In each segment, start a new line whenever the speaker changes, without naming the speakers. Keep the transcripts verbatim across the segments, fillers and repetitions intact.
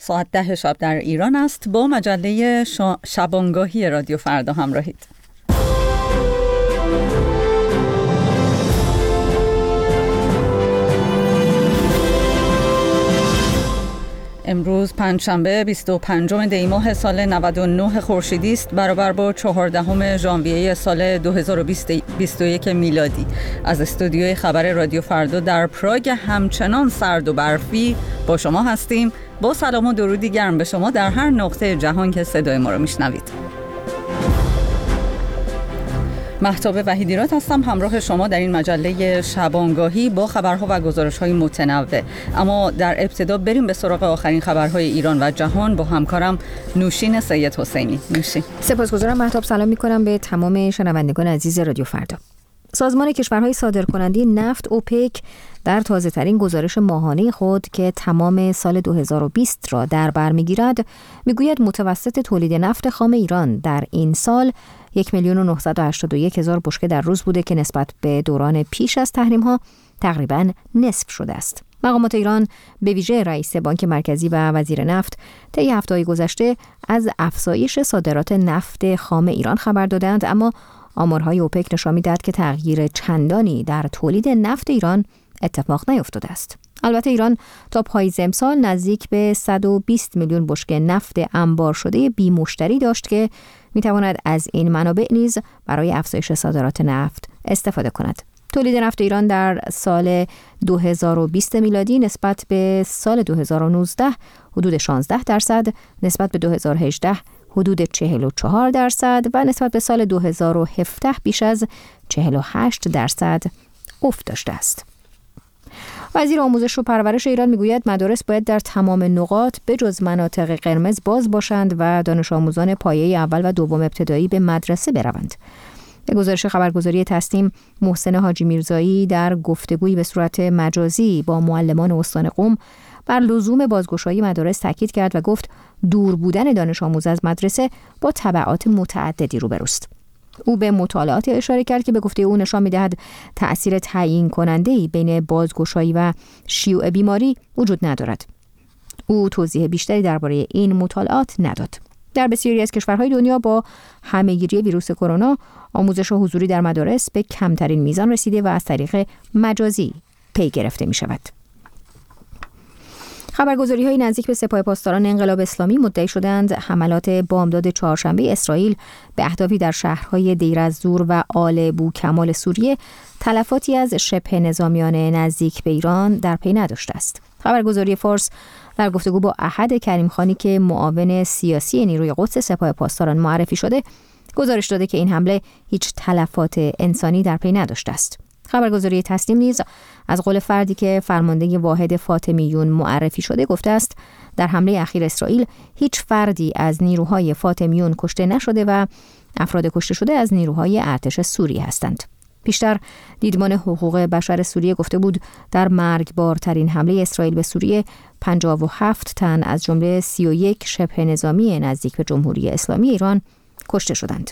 ساعت ده شب در ایران است. با مجله شبانگاهی رادیو فردا همراهید. امروز پنجشنبه بیست و پنجم دی ماه سال نود و نه خورشیدی است، برابر با چهاردهم ژانویه سال دو هزار و بیست و یک میلادی. از استودیوی خبر رادیو فردا در پراگ همچنان سرد و برفی با شما هستیم. با سلام و درودی گرم به شما در هر نقطه جهان که صدای ما رو میشنوید. مهتاب وحیدیرات هستم، همراه شما در این مجله شبانگاهی با خبرها و گزارش‌های متنوع. اما در ابتدا بریم به سراغ آخرین خبرهای ایران و جهان با همکارم نوشین سید حسینی. نوشین.
سپاسگزارم مهتاب. سلام می‌کنم به تمام شنوندگان عزیز رادیو فردا. سازمان کشورهای صادرکننده نفت اوپک در تازه‌ترین گزارش ماهانه خود که تمام سال دو هزار و بیست را در بر می‌گیرد، می‌گوید متوسط تولید نفت خام ایران در این سال یک میلیون و نهصد و هشتاد و یک هزار بشکه در روز بوده که نسبت به دوران پیش از تحریم‌ها تقریباً نصف شده است. مقامات ایران به ویژه رئیس بانک مرکزی و وزیر نفت طی هفته‌های گذشته از افزایش صادرات نفت خام ایران خبر دادند، اما آمارهای اوپک نشان می‌دهد که تغییر چندانی در تولید نفت ایران اتفاق نیفتاده است. البته ایران تا پاییز امسال نزدیک به صد و بیست میلیون بشکه نفت انبار شده بی مشتری داشت که می‌تواند از این منابع نیز برای افزایش صادرات نفت استفاده کند. تولید نفت ایران در سال دو هزار و بیست میلادی نسبت به سال دو هزار و نوزده حدود شانزده درصد، نسبت به دو هزار و هجده حدود چهل و چهار درصد و نسبت به سال دو هزار و هفده بیش از چهل و هشت درصد افت داشته است. وزیر آموزش و پرورش ایران میگوید مدارس باید در تمام نقاط به جز مناطق قرمز باز باشند و دانش آموزان پایه اول و دوم ابتدایی به مدرسه بروند. به گزارش خبرگزاری تسنیم، محسن حاجی میرزایی در گفتگویی به صورت مجازی با معلمان استان قم بر لزوم بازگشایی مدارس تاکید کرد و گفت دور بودن دانش آموز از مدرسه با تبعات متعددی روبروست. او به مطالعاتی اشاره کرد که به گفته او نشان می‌دهد تأثیر تعیین کننده‌ای بین بازگشایی و شیوع بیماری وجود ندارد. او توضیح بیشتری درباره این مطالعات نداد. در بسیاری از کشورهای دنیا با همه‌گیری ویروس کرونا، آموزش و حضوری در مدارس به کمترین میزان رسیده و از طریق مجازی پی گرفته می‌شود. خبرگزاری‌های نزدیک به سپاه پاسداران انقلاب اسلامی مدعی شدند حملات بامداد چهارشنبه اسرائیل به اهدافی در شهرهای دیر از-زور و آل بوکمال سوریه تلفاتی از شبه نظامیان نزدیک به ایران در پی نداشته است. خبرگزاری فارس در گفتگو با احد کریمخانی که معاون سیاسی نیروی قدس سپاه پاسداران معرفی شده، گزارش داده که این حمله هیچ تلفات انسانی در پی نداشته است. خبرگزاری تسنیم نیز از قول فردی که فرمانده واحد فاطمیون معرفی شده گفته است در حمله اخیر اسرائیل هیچ فردی از نیروهای فاطمیون کشته نشده و افراد کشته شده از نیروهای ارتش سوریه هستند. پیشتر دیدمان حقوق بشر سوریه گفته بود در مرگبارترین حمله اسرائیل به سوریه پنجاه و هفت تن از جمله سی و یک شبه نظامی نزدیک به جمهوری اسلامی ایران کشته شدند.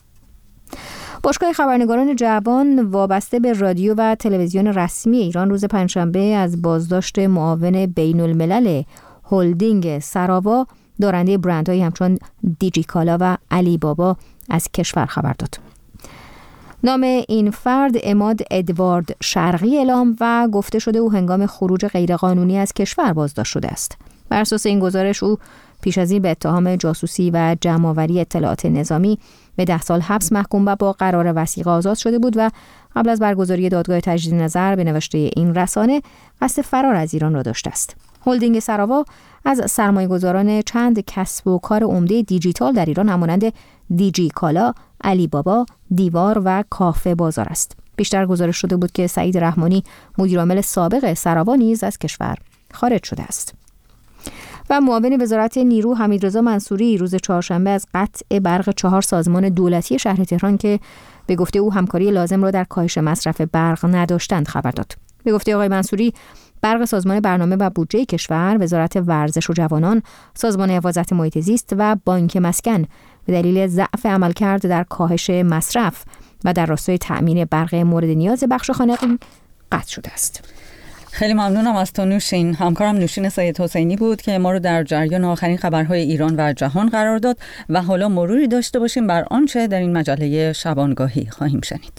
باشگاه خبرنگاران جوان وابسته به رادیو و تلویزیون رسمی ایران روز پنجشنبه از بازداشت معاون بین الملل هلدینگ سراوا دارنده برندهایی همچون دیجی کالا و علی بابا از کشور خبر داد. نام این فرد عماد ادوارد شرقی اعلام و گفته شده او هنگام خروج غیرقانونی از کشور بازداشت شده است. بر اساس این گزارش او پیش از این به اتهام جاسوسی و جمع‌آوری اطلاعات نظامی به ده سال حبس محکوم و با قرار وثیقه آزاد شده بود و قبل از برگزاری دادگاه تجدید نظر به نوشته این رسانه قصد فرار از ایران را داشته است. هلدینگ سراوا از سرمایه‌گذاران چند کسب و کار عمده دیجیتال در ایران همانند دیجی کالا، علی بابا، دیوار و کافه بازار است. بیشتر گزارش شده بود که سعید رحمانی مدیرعامل سابق سراوا نیز از کشور خارج شده است. و معاون وزارت نیرو حمیدرضا منصوری روز چهارشنبه از قطع برق چهار سازمان دولتی شهر تهران که به گفته او همکاری لازم را در کاهش مصرف برق نداشتند خبر داد. به گفته آقای منصوری، برق سازمان برنامه و بودجه کشور، وزارت ورزش و جوانان، سازمان حفاظت محیط زیست و بانک مسکن به دلیل ضعف عملکرد در کاهش مصرف و در راستای تأمین برق مورد نیاز بخش خانگی قطع شده است.
خیلی ممنونم از تو نوشین. همکارم نوشین سید حسینی بود که ما رو در جریان آخرین خبرهای ایران و جهان قرار داد و حالا مروری داشته باشیم بر آنچه در این مجله شبانگاهی خواهیم شنید.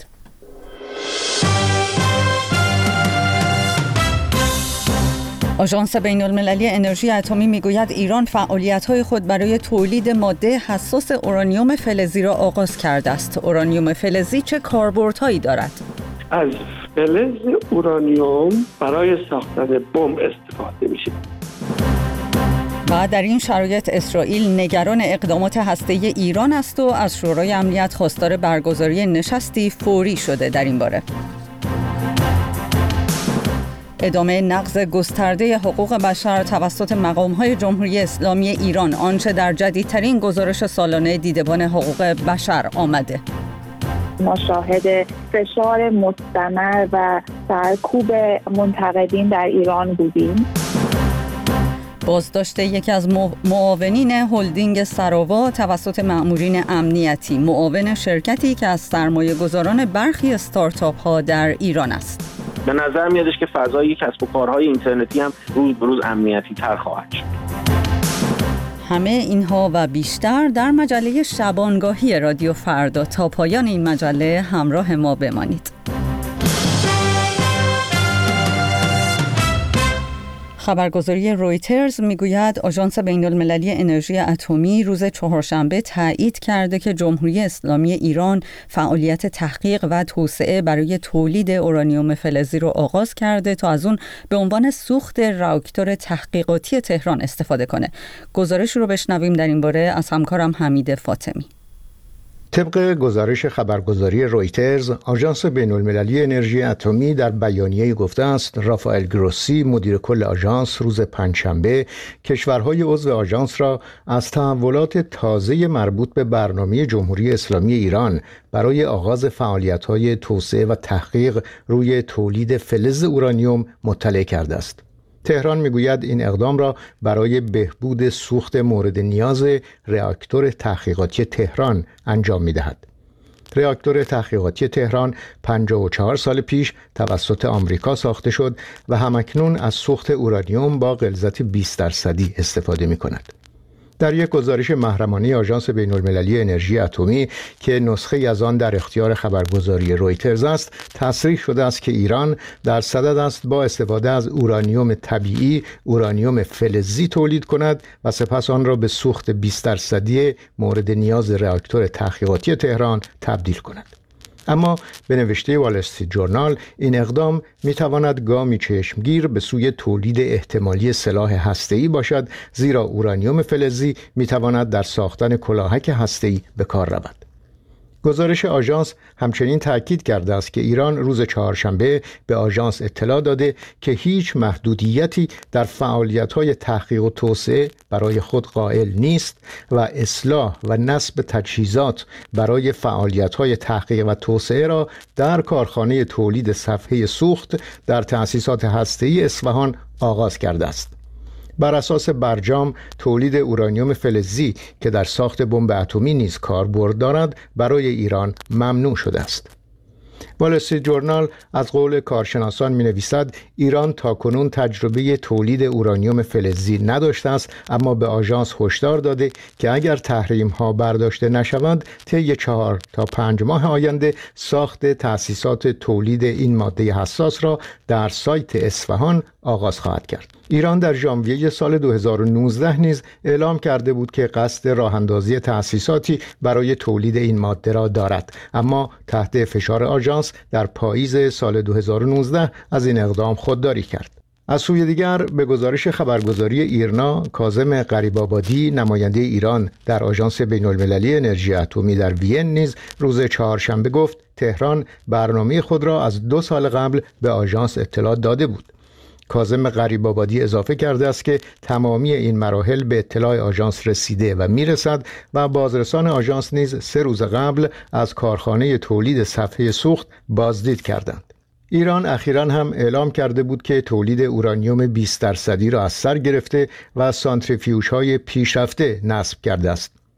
آژانس بین‌المللی انرژی اتمی میگوید ایران فعالیت‌های خود برای تولید ماده حساس اورانیوم فلزی را آغاز کرده است. اورانیوم فلزی چه کاربردهایی دارد؟
از فلز اورانیوم برای ساختن بمب استفاده میشه.
و در این شرایط اسرائیل نگران اقدامات هسته‌ای ایران است و از شورای امنیت خواستار برگزاری نشستی فوری شده در این باره. ادامه نقض گسترده حقوق بشر توسط مقام‌های جمهوری اسلامی ایران، آنچه در جدیدترین گزارش سالانه دیدبان حقوق بشر آمده.
ما شاهد فشار مستمر و سرکوب منتقدین در ایران بودیم.
بازداشت یکی از معاونین هلدینگ سراوا توسط مأمورین امنیتی، معاون شرکتی که از سرمایه گذاران برخی استارتاپ ها در ایران است.
به نظر میادش که فضای کسب و کارهای اینترنتی هم روز به روز امنیتی تر خواهد شد.
همه اینها و بیشتر در مجله شبانگاهی رادیو فردا. تا پایان این مجله همراه ما بمانید. خبرگزاری رویترز میگوید آژانس بین‌المللی انرژی اتمی روز چهارشنبه تایید کرده که جمهوری اسلامی ایران فعالیت تحقیق و توسعه برای تولید اورانیوم فلزی را آغاز کرده تا از اون به عنوان سوخت راکتور تحقیقاتی تهران استفاده کنه. گزارش رو بشنویم در این باره از همکارم حمید فاطمی.
طبق گزارش خبرگزاری رویترز، آژانس بین‌المللی انرژی اتمی در بیانیه‌ای گفته است رافائل گروسی، مدیر کل آژانس، روز پنجشنبه کشورهای عضو آژانس را از تحولات تازه مربوط به برنامه جمهوری اسلامی ایران برای آغاز فعالیت‌های توسعه و تحقیق روی تولید فلز اورانیوم مطلع کرده است. تهران میگوید این اقدام را برای بهبود سوخت مورد نیاز راکتور تحقیقاتی تهران انجام می‌دهد. راکتور تحقیقاتی تهران پنجاه و چهار سال پیش توسط آمریکا ساخته شد و همکنون از سوخت اورانیوم با غلظت بیست درصدی استفاده می‌کند. در یک گزارش محرمانه آژانس بین‌المللی انرژی اتمی که نسخه‌ای از آن در اختیار خبرگزاری رویترز است، تصریح شده است که ایران در صدد است با استفاده از اورانیوم طبیعی اورانیوم فلزی تولید کند و سپس آن را به سوخت بیست درصدی مورد نیاز راکتور تحقیقاتی تهران تبدیل کند. اما به نوشته وال استریت جورنال این اقدام میتواند گامی چشمگیر به سوی تولید احتمالی سلاح هسته‌ای باشد، زیرا اورانیوم فلزی میتواند در ساختن کلاهک هسته‌ای به کار رود. گزارش آژانس همچنین تاکید کرده است که ایران روز چهارشنبه به آژانس اطلاع داده که هیچ محدودیتی در فعالیت‌های تحقیق و توسعه برای خود قائل نیست و اصلاح و نصب تجهیزات برای فعالیت‌های تحقیق و توسعه را در کارخانه تولید صفحه سوخت در تأسیسات هسته‌ای اصفهان آغاز کرده است. بر اساس برجام تولید اورانیوم فلزی که در ساخت بمب اتمی نیز کاربرد دارد برای ایران ممنوع شده است. وال استریت جورنال از قول کارشناسان می نویسد ایران تاکنون تجربه تولید اورانیوم فلزی نداشته است، اما به آژانس هشدار داده که اگر تحریم ها برداشته نشوند طی چهار تا پنج ماه آینده ساخت تأسیسات تولید این ماده حساس را در سایت اصفهان آغاز خواهد کرد. ایران در ژانویه سال دو هزار و نوزده نیز اعلام کرده بود که قصد راه اندازی تأسیساتی برای تولید این ماده را دارد، اما تحت فشار آژانس در پاییز سال دو هزار و نوزده از این اقدام خودداری کرد. از سوی دیگر به گزارش خبرگزاری ایرنا، کاظم غریب‌آبادی نماینده ایران در آژانس بین‌المللی انرژی اتمی در وین نیز روز چهارشنبه گفت تهران برنامه خود را از دو سال قبل به آژانس اطلاع داده بود. کاظم غریب‌آبادی اضافه کرده است که تمامی این مراحل به اطلاع آژانس رسیده و میرسد و بازرسان آژانس نیز سه روز قبل از کارخانه تولید صفحه سوخت بازدید کردند. ایران اخیراً هم اعلام کرده بود که تولید اورانیوم بیست درصدی را از سر گرفته و سانتریفیوژهای پیشرفته نصب کرده است.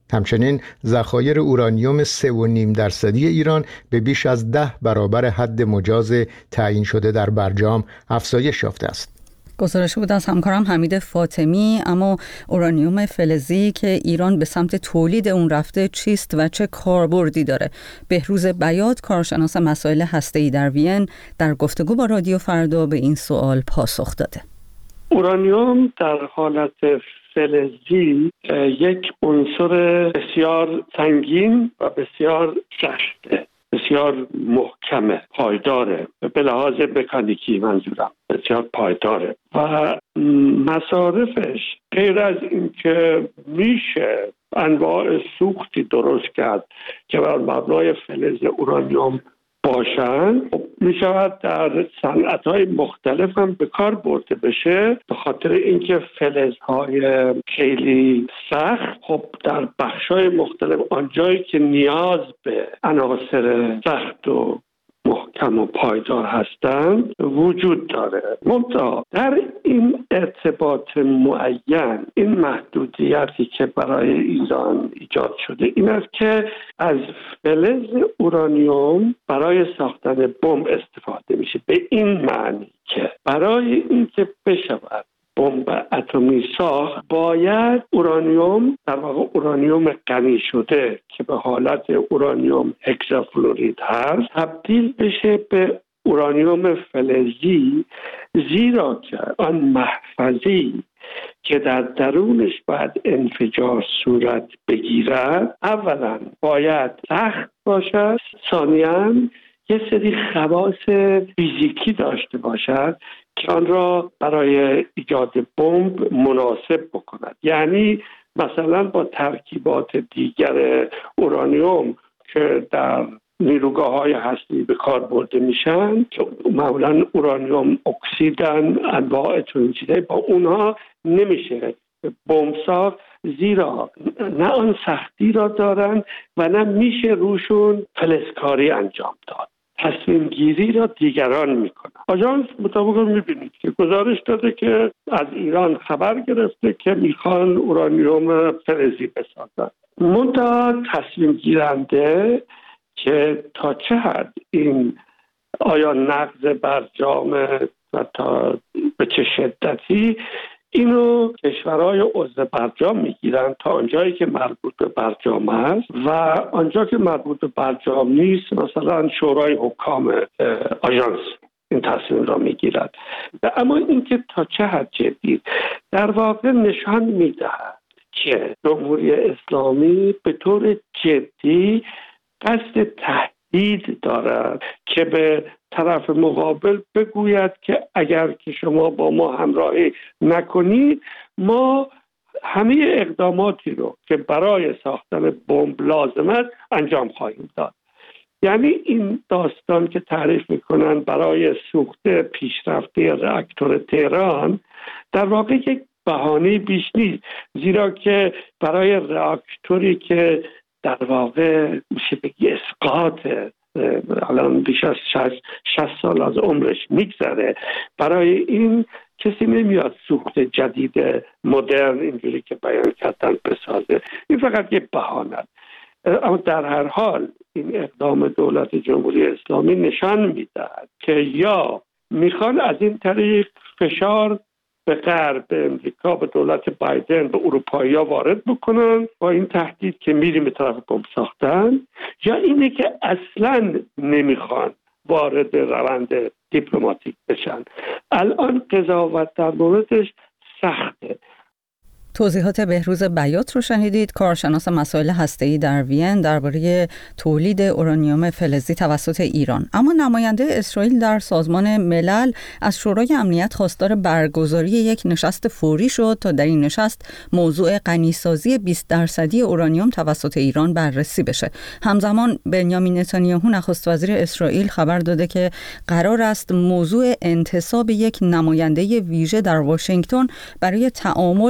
همچنین ذخایر اورانیوم سه و نیم درصدی ایران به بیش از ده برابر حد مجاز تعیین شده در برجام افزایش یافته است.
گزارش بود از همکارم حمید فاطمی. اما اورانیوم فلزی که ایران به سمت تولید اون رفته چیست و چه کاربردی داره؟ بهروز بیات، کارشناس مسائل هسته‌ای در وین، در گفتگو با رادیو فردا به این سوال پاسخ داده.
اورانیوم در حالت فلزی یک عنصر بسیار سنگین و بسیار سخته، بسیار محکمه، پایداره، به لحاظ مکانیکی منظورم بسیار پایداره و مصارفش غیر از اینکه میشه انواع سوختی درست کرد که بر مبنای فلز اورانیوم باشن، می شود در صنعت‌های مختلف هم به کار برده بشه، به خاطر اینکه فلزهای خیلی سخت خب در بخش‌های مختلف آنجایی که نیاز به عناصر سخت و محکم و پایدار هستند وجود داره. منتها در این ارتباط معین این محدودیتی که برای ایران ایجاد شده این است که از فلز اورانیوم برای ساختن بمب استفاده میشه، به این معنی که برای اینکه بشود بمب اتمی ساخت باید اورانیوم، در واقع اورانیوم غنی شده که به حالت اورانیوم هکسافلورید هست، تبدیل بشه به اورانیوم فلزی، زیرا که آن محفظه‌ای که در درونش باید انفجار صورت بگیرد اولا باید سخت باشد، ثانیاً یه سری خواص فیزیکی داشته باشد که آن را برای ایجاد بمب مناسب بکند. یعنی مثلا با ترکیبات دیگر اورانیوم که در نیروگاه‌های هسته‌ای به کار برده میشن که معمولا اورانیوم اکسیدن، انواع چنین چیزایی، با اونها نمیشه بمب ساخت، زیرا نه آن سختی را دارن و نه میشه روشون فلزکاری انجام داد. تصمیم گیری را دیگران میکنن. آژانس مطابق میبینید که گزارش داده که از ایران خبر گرفته که میخوان اورانیوم فلزی بسازن. منتها تصمیم گیرنده که تا چه حد این آیا نقض برجام و تا به چه شدتی، اینو کشورهای عضو برجام میگیرن تا آنجایی که مربوط به برجام است و آنجا که مربوط به برجام نیست مثلا شورای حکام آژانس این تصمیم را میگیرد. اما اینکه تا چه حد جدی در واقع نشان میدهد که جمهوری اسلامی به طور جدی قصد تهدید دارد که به طرف مقابل بگوید که اگر که شما با ما همراهی نکنید ما همه اقداماتی رو که برای ساختن بمب لازم است انجام خواهیم داد. یعنی این داستان که تعریف میکنن برای سوخت پیشرفته راکتور تهران در واقع یک بهانه بیش نیست، زیرا که برای راکتوری که در واقع میشه بگی اسقاط الان بیش از شصت سال از عمرش میگذره، برای این کسی نمیاد سوخت جدید مدرن اینجوری که بیان کردن بسازه. این فقط یه بهانه است. اما در هر حال این اقدام دولت جمهوری اسلامی نشان میدهد که یا میخوان از این طریق فشار به غرب، به امریکا، به دولت بایدن، به اروپایی‌ها وارد بکنن با این تهدید که میریم به طرف بمب ساختن، یا اینه که اصلاً نمیخوان وارد روند دیپلماتیک بشن. الان قضاوت در موردش سخته.
توضیحات بهروز بیات رو شنیدید، کارشناس مسائل هسته‌ای در وین، درباره تولید اورانیوم فلزی توسط ایران. اما نماینده اسرائیل در سازمان ملل از شورای امنیت خواستار برگزاری یک نشست فوری شد تا در این نشست موضوع غنیسازی بیست درصدی اورانیوم توسط ایران بررسی بشه. همزمان بنیامین نتانیاهو نخست وزیر اسرائیل خبر داده که قرار است موضوع انتصاب یک نماینده ویژه در واشنگتن برای تعامل با دولت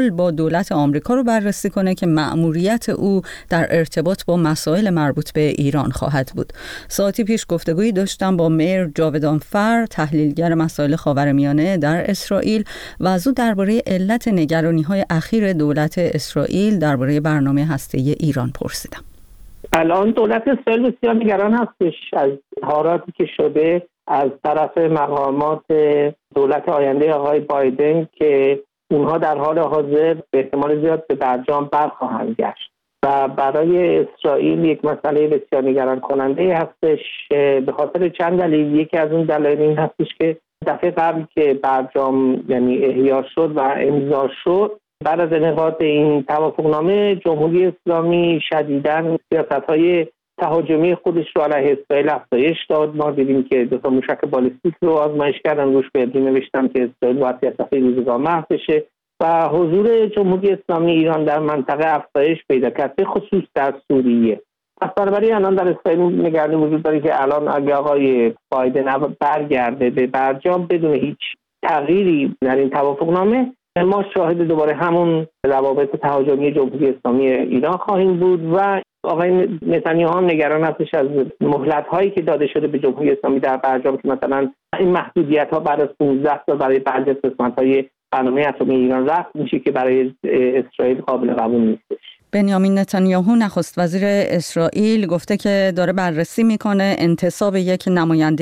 دولت آمریکا رو بررسی کنه که مأموریت او در ارتباط با مسائل مربوط به ایران خواهد بود. ساعتی پیش گفتگویی داشتم با میر جاودانفر، تحلیلگر مسائل خاورمیانه در اسرائیل، و از او درباره علت نگرانی‌های اخیر دولت اسرائیل درباره برنامه هسته‌ای ایران پرسیدم.
الان دولت اسرائیل بسیار نگران هستش از اظهاراتی که شده از طرف مقامات دولت آینده آقای بایدن که اونها در حال حاضر به احتمال زیاد به برجام برخواهند گشت و برای اسرائیل یک مسئله بسیار نگران کننده هستش به خاطر چند دلیل. یکی از اون دلایل این هستش که دفعه قبل که برجام یعنی احیا شد و امضا شد، بعد از انعقاد این توافقنامه جمهوری اسلامی شدیداً سیاست‌های تهاجمی خودش رو علیه اسرائیل افزایش داد. ما دیدیم که دو تا موشک بالستیک رو آزمایش کردن، روش بهدی نوشتن که اسرائیل باید از صفحه روزگار محو بشه و حضور جمهوری اسلامی ایران در منطقه افزایش پیدا کرد، به خصوص در سوریه. پس بنابراین الان در اسرائیل نگرانی وجود داره که الان اگه آقای بایدن برگرده به برجام بدون هیچ تغییری در این توافقنامه، ما شاهد دوباره همون روابط تهاجمی جمهوری اسلامی ایران خواهیم بود و آقای نتانیاهو هم نگران هستش از مهلت‌هایی که داده شده به جمهوری اسلامی در برجام که مثلا این محدودیت‌ها بعد از پانزده سال برای بعضی از قسمت‌های برنامه اتمی ایران رفع میشه که برای اسرائیل قابل قبول نیستش.
بنیامین نتانیاهو نخست وزیر اسرائیل گفته که داره بررسی میکنه انتصاب یک نماینده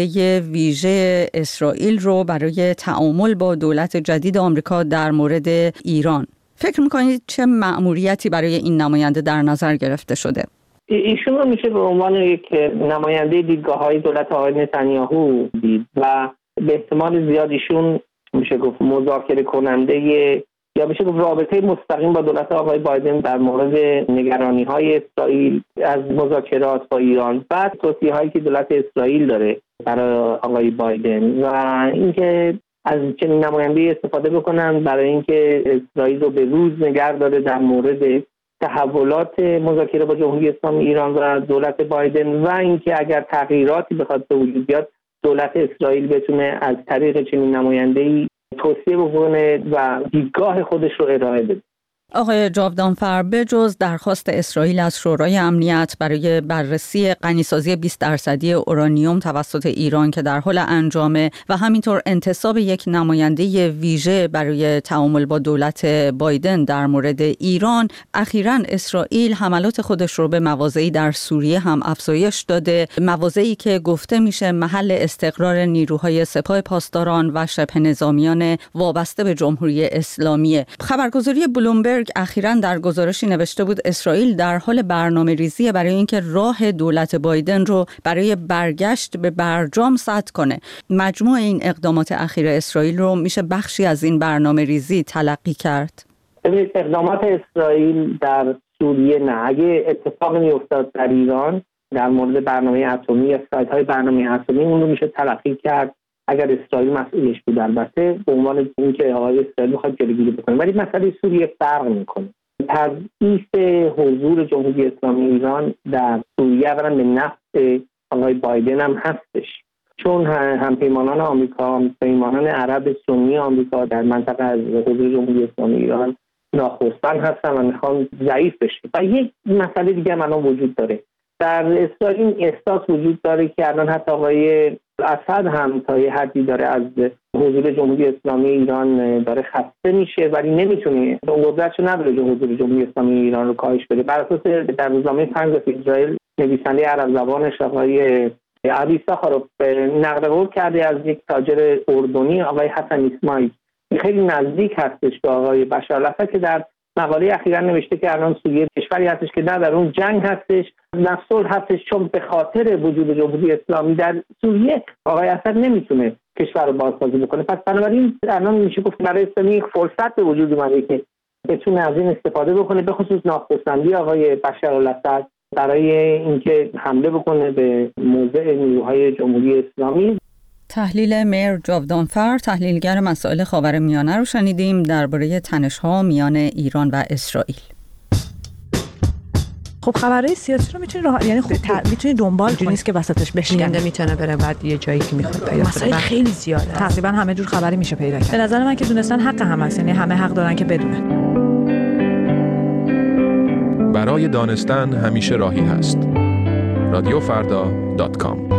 ویژه اسرائیل رو برای تعامل با دولت جدید آمریکا در مورد ایران. فکر میکنید چه مأموریتی برای این نماینده در نظر گرفته شده؟
ایشون رو میشه به عنوان یک نماینده دیدگاه‌های دولت آقای نتانیاهو دید و به احتمال زیاد ایشون میشه گفت مذاکره کننده یا میشه گفت رابطه مستقیم با دولت آقای بایدن در مورد نگرانی‌های اسرائیل از مذاکرات با ایران و توصیه‌هایی که دولت اسرائیل داره برای آقای بایدن و اینکه از چنین نماینده استفاده بکنن برای اینکه اسرائیل رو به روز نگه داره در مورد تحولات مذاکره با جمهوری اسلامی ایران و دولت بایدن و اینکه اگر تغییراتی بخواد به وجود بیاد دولت اسرائیل بتونه از طریق چنین نماینده‌ای توصیه بکنه و دیدگاه خودش رو ارائه بده.
آقای جاودانفر، به جز درخواست اسرائیل از شورای امنیت برای بررسی غنیسازی بیست درصدی اورانیوم توسط ایران که در حال انجامه و همینطور انتصاب یک نماینده ویژه برای تعامل با دولت بایدن در مورد ایران، اخیراً اسرائیل حملات خودش رو به مواضعی در سوریه هم افزایش داده، مواضعی که گفته میشه محل استقرار نیروهای سپاه پاسداران و شبه نظامیان وابسته به جمهوری اسلامی. خبرگزاری بلومبرگ اخیراً در گزارشی نوشته بود اسرائیل در حال برنامه ریزی برای اینکه راه دولت بایدن رو برای برگشت به برجام سد کنه. مجموع این اقدامات اخیر اسرائیل رو میشه بخشی از این برنامه ریزی تلقی کرد؟
ببینید اقدامات اسرائیل در سوریه نه. اگه اتفاقی میافتاد در ایران در مورد برنامه اتمی یا سایت‌های برنامه اتمی اون رو میشه تلقی کرد اگر اسرائیل مسئولش بود، البته به عنوان اینکه آقای اسرائیل میخواد جلوگیری بکنه. ولی مسئله سوریه فرق میکنه. تضعیف حضور جمهوری اسلامی ایران در سوریه اولا به نفع آقای بایدن هم هستش، چون همپیمانان آمریکا، همپیمانان عرب سنی آمریکا در منطقه از حضور جمهوری اسلامی ایران ناخوشایند هستن و میخوان ضعیف بشه. و یک مسئله دیگه هم الان وجود داره. در اسرائیل احساس وجود داره که الان حتی آقای اسد هم تا یه حدی داره از حضور جمهوری اسلامی ایران داره خسته میشه ولی نمیتونه، اون قدرتشو نداره که حضور جمهوری اسلامی ایران رو کاهش بده. بر اساس در روزنامه تایمز اف اسرائیل نویسنده عرب زبانش آقای عبی ساخاروف نقل قول کرده از یک تاجر اردنی آقای حسن اسماعیل خیلی نزدیک هستش به آقای بشار الاسد که در مقاله اخیرا نوشته که الان سوریه کشوری هستش که نه در اون جنگ هستش نه صلح هستش، چون به خاطر وجود جمهوری اسلامی در سوریه آقای اسد نمیتونه کشور رو بازسازی بکنه. پس بنابراین الان میشه گفت برای اسلامی یک فرصت به وجود اومده که بتونه از این استفاده بکنه، به خصوص ناخوشایندی آقای بشار الاسد برای اینکه حمله بکنه به موضع نیروهای جمهوری اسلامی.
تحلیل میر جاودانفر، تحلیلگر مسائل خاورمیانه رو شنیدیم درباره تنش‌ها میان ایران و اسرائیل.
خب خبرهای سیاسی رو میتونی راه یعنی خب میتونی دنبال کنی، نیست که وسطش بشکنه،
میتونه بره بعد یه جایی که میخواد پیدا
مسائل خیلی زیاده، تقریبا همه جور خبری میشه پیدا کرد. به نظر من که دونستان حق هم هست، یعنی همه حق دارن که بدونن.
برای دانستن همیشه راهی هست. رادیو فردا دات کام.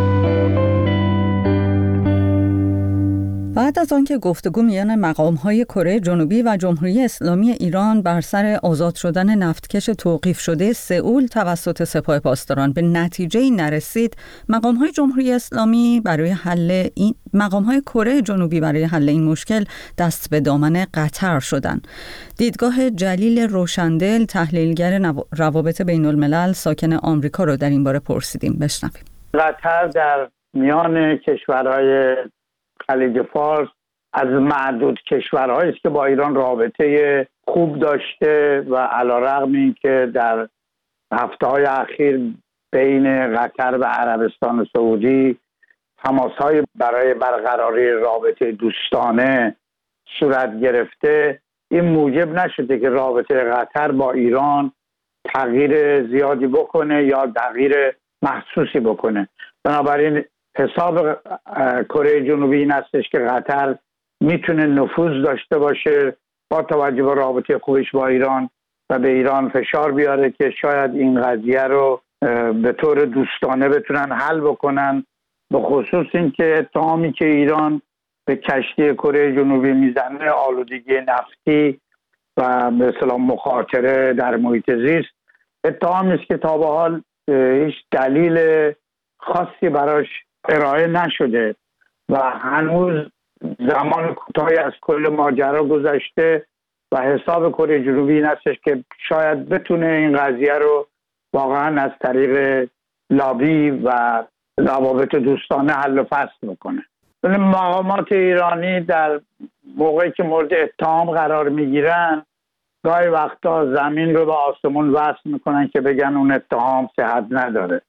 بعد از آنکه گفتگو میان مقام‌های کره جنوبی و جمهوری اسلامی ایران بر سر آزاد شدن نفتکش توقیف شده سئول توسط سپاه پاسداران به نتیجه‌ای نرسید، مقام‌های جمهوری اسلامی برای حل این مقام‌های کره جنوبی برای حل این مشکل دست به دامن قطر شدند. دیدگاه جلیل روشندل، تحلیلگر روابط بین الملل ساکن آمریکا رو در این باره پرسیدیم. بشنویم.
قطر در میان کشورهای خلیج فارس از معدود کشورهایی است که با ایران رابطه خوب داشته و علیرغم اینکه در هفته‌های اخیر بین قطر و عربستان سعودی تماس‌های برای برقراری رابطه دوستانه صورت گرفته، این موجب نشده که رابطه قطر با ایران تغییر زیادی بکنه یا تغییر محسوسی بکنه. بنابراین حساب کره جنوبی این هستش که قطر میتونه نفوذ داشته باشه با توجه به رابطه خوبش با ایران و به ایران فشار بیاره که شاید این قضیه رو به طور دوستانه بتونن حل بکنن، به خصوص اینکه اتهامی که ایران به کشتی کره جنوبی میزنه آلودگی نفتی و به اصطلاح مخاطره در محیط زیست، اتهامی است که تا به حال هیچ دلیل خاصی براش ارائه نشده و هنوز زمان کوتاهی از کل ماجرا گذشته و حساب کره جنوبی این هستش که شاید بتونه این قضیه رو واقعا از طریق لابی و روابط دوستانه حل و فصل بکنه. مقامات ایرانی در موقعی که مورد اتهام قرار میگیرن گاهی وقتا زمین رو به آسمون وصل میکنن که بگن اون اتهام صحت نداره.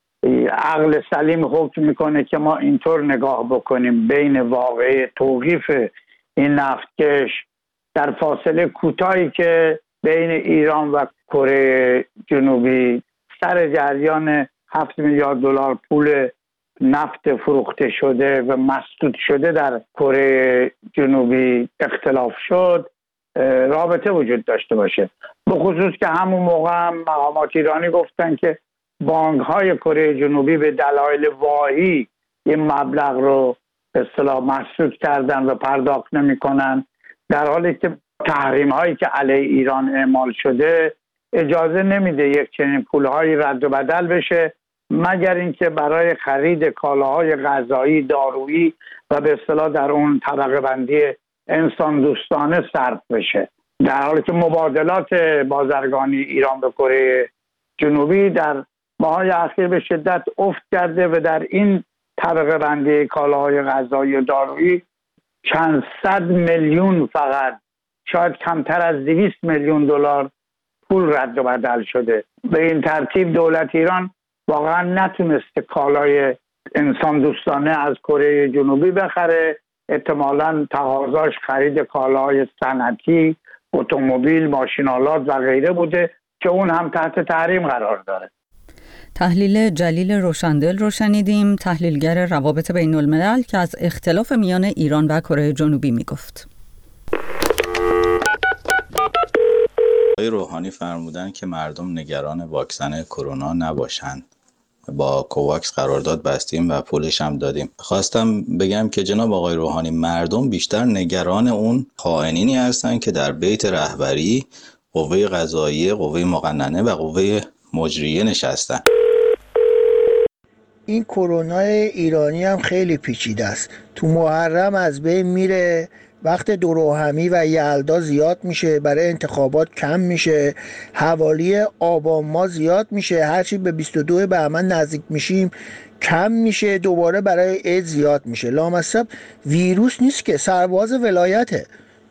عقل سلیم حکم میکنه که ما اینطور نگاه بکنیم بین واقعه توقیف این نفتکش در فاصله کوتاهی که بین ایران و کره جنوبی سر جریان هفت میلیارد دلار پول نفت فروخته شده و مسدود شده در کره جنوبی اختلاف شد، رابطه وجود داشته باشه. به خصوص که همون موقع هم مقامات ایرانی گفتن که بانک های کره جنوبی به دلایل واهی این مبلغ رو به اصطلاح مسدود کردن و پرداخت نمی کنن، در حالی که تحریم هایی که علیه ایران اعمال شده اجازه نمیده یک چنین پول هایی رد و بدل بشه مگر اینکه برای خرید کالاهای غذایی، دارویی و به اصطلاح در اون طبقه بندی انسان دوستانه صرف بشه، در حالی که مبادلات بازرگانی ایران به کره جنوبی در ماهای اخیر به شدت افت کرده و در این طبقه بندی کالاهای غذایی و دارویی چند صد میلیون فقط شاید کمتر از دویست میلیون دلار پول رد و بدل شده. به این ترتیب دولت ایران واقعا نتونسته کالای انسان دوستانه از کره جنوبی بخره. احتمالاً تقاضاش خرید کالاهای صنعتی، اتومبیل، ماشین‌آلات و غیره بوده که اون هم تحت تحریم قرار داره.
تحلیل جلیل روشندل رو شنیدیم، تحلیلگر روابط بین الملل که از اختلاف میان ایران و کره جنوبی میگفت.
آقای روحانی فرمودن که مردم نگران واکسن کرونا نباشند. با کوواکس قرارداد بستیم و پولش هم دادیم. خواستم بگم که جناب آقای روحانی، مردم بیشتر نگران اون خائنینی هستن که در بیت رهبری، قوه قضاییه، قوه مقننه و قوه مجریه نشستن.
این کرونا ایرانی هم خیلی پیچیده است. تو محرم از بین میره، وقت دوروهمی و یلدا زیاد میشه، برای انتخابات کم میشه، حوالی آبان ماه زیاد میشه، هرچی به بیست و دو بهمن نزدیک میشیم کم میشه، دوباره برای عید زیاد میشه. لامصب ویروس نیست که، سرباز ولایته.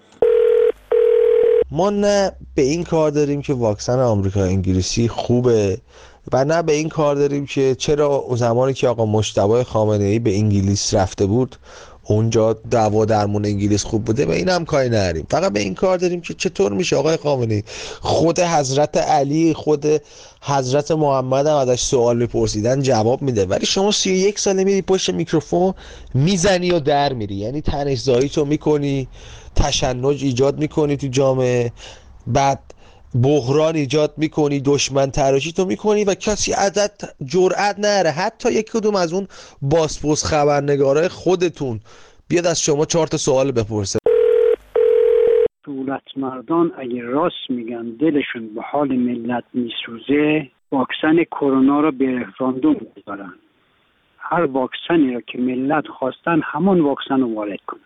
ما نه به این کار داریم که واکسن آمریکا انگلیسی خوبه و نه به این کار داریم که چرا زمانی که آقا مجتبی خامنه‌ای به انگلیس رفته بود اونجا دوا درمون انگلیس خوب بوده، به این هم کاری نداریم. فقط به این کار داریم که چطور میشه آقای خامنه‌ای، خود حضرت علی، خود حضرت محمد هم ازش سوال میپرسیدن جواب میده، ولی شما سی و یک ساله میری پشت میکروفون میزنی و در میری، یعنی تنش‌زایی تو میکنی، تشنج ایجاد میکنی تو جامعه، بعد بحران ایجاد میکنی، دشمن تراشی تو میکنی و کسی ازت جرئت نره حتی یک کدوم از اون باسپوس خبرنگارای خودتون بیاد از شما چهار تا سوال بپرسه.
دولت مردان اگه راست میگن دلشون به حال ملت میسوزه، واکسن کرونا رو به رفراندوم بذارن. هر واکسنی رو که ملت خواستن همون واکسن رو وارد کنن.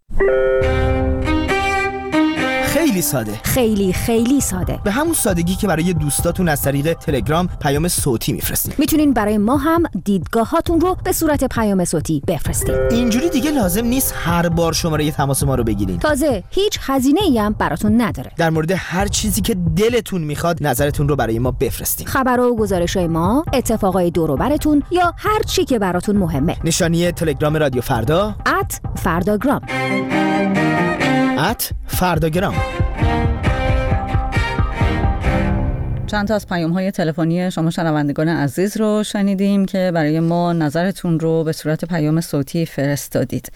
خیلی ساده،
خیلی خیلی ساده،
به همون سادگی که برای دوستاتون از طریق تلگرام پیام صوتی میفرستین.
میتونین برای ما هم دیدگاهاتون رو به صورت پیام صوتی بفرستین.
اینجوری دیگه لازم نیست هر بار شماره تماس ما رو بگیرین.
تازه هیچ هزینه‌ای هم براتون نداره.
در مورد هر چیزی که دلتون میخواد نظرتون رو برای ما بفرستین.
خبر و گزارش‌های ما، اتفاقای دور و براتون یا هر چی که براتون مهمه.
نشانی تلگرام رادیو فردا
ات فرداگرام
ات فرداگرام.
چند تا از پیام‌های تلفنی شما شنوندگان عزیز رو شنیدیم که برای ما نظرتون رو به صورت پیام صوتی فرستادید.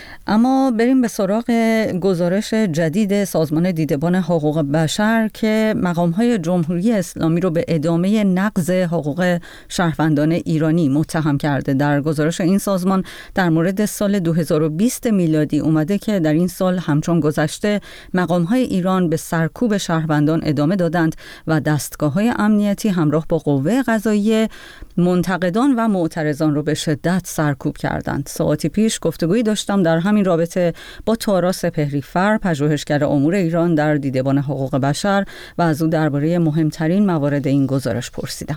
اما بریم به سراغ گزارش جدید سازمان دیدبان حقوق بشر که مقام‌های جمهوری اسلامی رو به ادامه نقض حقوق شهروندان ایرانی متهم کرده. در گزارش این سازمان در مورد سال دو هزار و بیست میلادی اومده که در این سال همچون گذشته مقام‌های ایران به سرکوب شهروندان ادامه دادند و دستگاه‌های امنیتی همراه با قوه قضاییه منتقدان و معترضان رو به شدت سرکوب کردند. ساعتی پیش گفتگویی داشتم در همین رابطه با تارا سپهری‌فر، پژوهشگر امور ایران در دیدبان حقوق بشر و از او درباره مهمترین موارد این گزارش پرسیدم.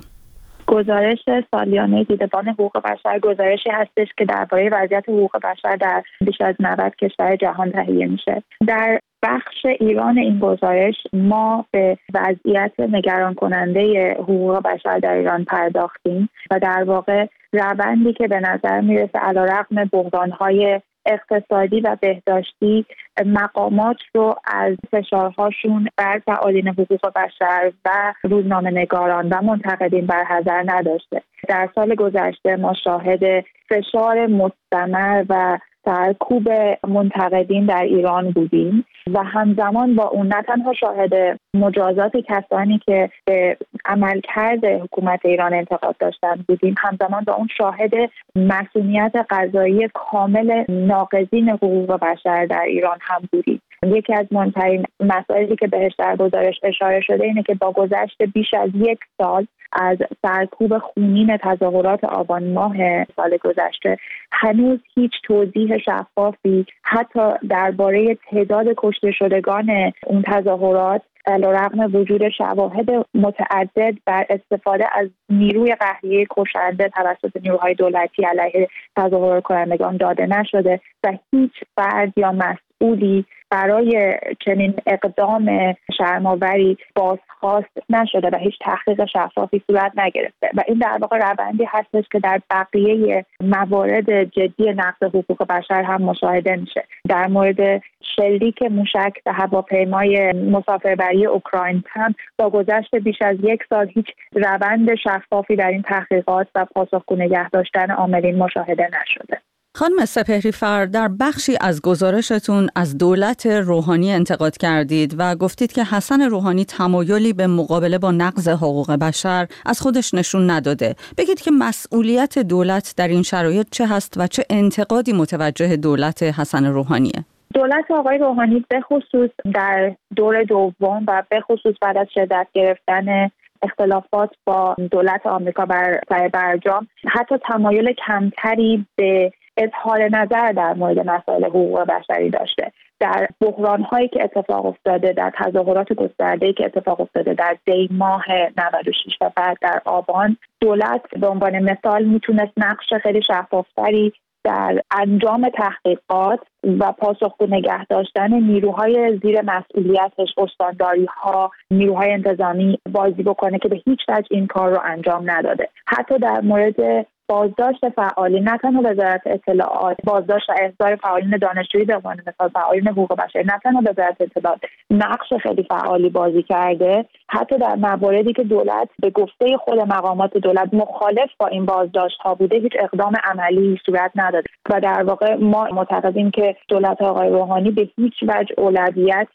گزارش سالیانه دیدبان حقوق بشر گزارشی هستش که درباره وضعیت حقوق بشر در بیش از نود کشور جهان تهیه میشه. در بخش ایران این گزارش ما به وضعیت نگران کننده حقوق بشر در ایران پرداختیم و در واقع روندی که به نظر میرسه علیرغم بحران‌های اقتصادی و بهداشتی مقامات رو از فشارهاشون بر فعالین حقوق بشر و روزنامه‌نگاران و منتقدین برحذر نداشته. در سال گذشته ما شاهد فشار مستمر و سرکوب منتقدین در ایران بودیم و همزمان با اون نه تنها شاهد مجازات کسانی که به عملکرد حکومت ایران انتقاد داشتن بودیم، همزمان با اون شاهد مسئولیت قضایی کامل ناقضین حقوق بشر در ایران هم بودیم. یکی از مهمترین مسائلی که بهش در گزارش اشاره شده اینه که با گذشت بیش از یک سال از سرکوب خونین تظاهرات آبان ماه سال گذشته هنوز هیچ توضیح شفافی حتی درباره تعداد کشته شدگان اون تظاهرات علیرغم وجود شواهد متعدد بر استفاده از نیروی قهریه کشنده توسط نیروهای دولتی علیه تظاهرات کنندگان داده نشده و هیچ فرد یا مسئولی برای چنین اقدام شرم‌آوری بازخواست نشده و هیچ تحقیق شفافی صورت نگرفته و این در واقع روندی هستش که در بقیه موارد جدی نقض حقوق بشر هم مشاهده میشه. در مورد شلیک موشک به هواپیمای مسافربری اوکراین هم با گذشت بیش از یک سال هیچ روند شفافی در این تحقیقات و پاسخگو نگه داشتن عاملین مشاهده نشده.
خانم سپهری‌فر، در بخشی از گزارشتون از دولت روحانی انتقاد کردید و گفتید که حسن روحانی تمایلی به مقابله با نقض حقوق بشر از خودش نشون نداده. بگید که مسئولیت دولت در این شرایط چه هست و چه انتقادی متوجه دولت حسن روحانیه؟
دولت آقای روحانی به خصوص در دور دوم و به خصوص بعد از شدت گرفتن اختلافات با دولت آمریکا بر سر برجام حتی تمایل کمتری به اظهار نظر در مورد مسائل حقوق بشری داشته. در بحران‌هایی که اتفاق افتاده، در تظاهرات گسترده‌ای که اتفاق افتاده در دی ماه نود و شش و بعد در آبان، دولت به عنوان مثال میتونست نقش خیلی شفافتری در انجام تحقیقات و پاسخگو نگه داشتن نیروهای زیر مسئولیتش، استانداری‌ها، نیروهای انتظامی بازی بکنه که به هیچ وجه این کار رو انجام نداده. حتی در مورد بازداشت فعالین، نه تنها وزارت اطلاعات بازداشت و احضار فعالین دانشجویی به عنوان مثال فعالین حقوق بشر، نه تنها وزارت اطلاعات نقش خیلی فعالی بازی کرده، حتی در مواردی که دولت به گفته خود مقامات دولت مخالف با این بازداشت ها بوده هیچ اقدام عملی صورت نداده و در واقع ما معتقدیم که دولت آقای روحانی به هیچ وجه اولویتی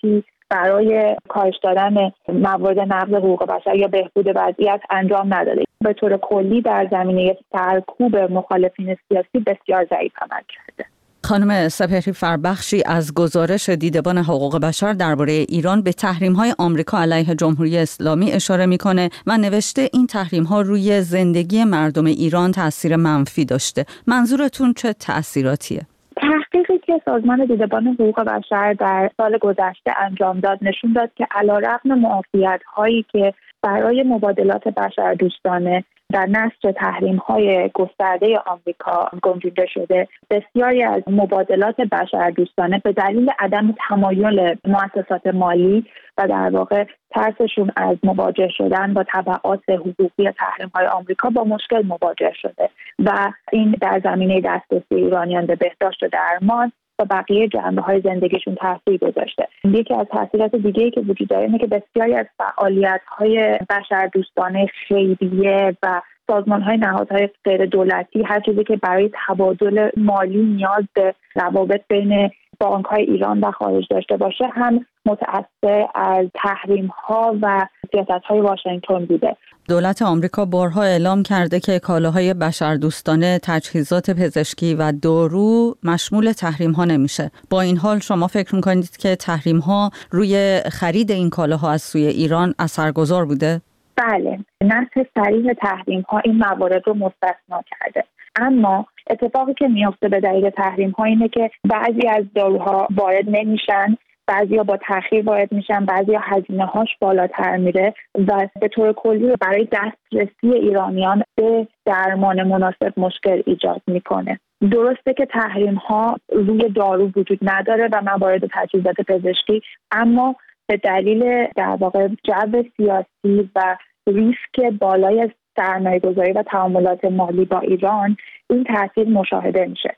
برای کاهش دادن موارد نقض حقوق بشر یا بهبود وضعیت انجام نداده. به طور کلی در زمینه سرکوب مخالفین سیاسی بسیار ضعیف عمل کرده.
خانم سپهری فربخشی از گزارش دیدبان حقوق بشر درباره ایران به تحریم‌های آمریکا علیه جمهوری اسلامی اشاره می‌کنه و نوشته این تحریم‌ها روی زندگی مردم ایران تأثیر منفی داشته. منظورتون چه تأثیراتیه؟
تحقیقی که سازمان دیدبان حقوق بشر در سال گذشته انجام داد نشون داد که علیرغم معافیت‌هایی که برای مبادلات بشردوستانه در نسج تحریم‌های گسترده آمریکا گنجونده شده، بسیاری از مبادلات بشردوستانه به دلیل عدم تمایل مؤسسات مالی و در واقع ترسشون از مواجه شدن با تبعات حقوقی تحریم‌های آمریکا با مشکل مواجه شده و این در زمینه دسترسی ایرانیان به بهداشت و درمان و بقیه جنبه‌های زندگیشون تاثیر گذاشته. یکی از تاثیرات دیگه‌ای که وجود داره اینه که بسیاری از فعالیت‌های بشردوستانه خیریه و سازمان‌های نهادهای غیر دولتی، هر چیزی که برای تبادل مالی نیاز به روابط بین بانک‌های ایران و خارج داشته باشه، هم متأثر از تحریم‌ها و سیاست‌های واشنگتن بوده.
دولت آمریکا بارها اعلام کرده که کالاهای بشردوستانه، تجهیزات پزشکی و دارو مشمول تحریم‌ها نمیشه. با این حال شما فکر می‌کنید که تحریم‌ها روی خرید این کالاها از سوی ایران اثرگذار بوده؟
بله، نصح صریح تحریم‌ها این موارد رو مستثنا کرده. اما اتفاقی که میفته به دلیل تحریم‌ها اینه که بعضی از داروها وارد نمیشن، بعضیا با تأخیر وارد میشن، بعضیا هزینه‌هاش بالاتر میره و به طور کلی برای دسترسی ایرانیان به درمان مناسب مشکل ایجاد میکنه. درسته که تحریم‌ها روی دارو وجود نداره و موارد تجهیزات پزشکی، اما به دلیل در واقع جو سیاسی و ریسک بالای سرمایه‌گذاری و تعاملات مالی با ایران این تاثیر مشاهده میشه.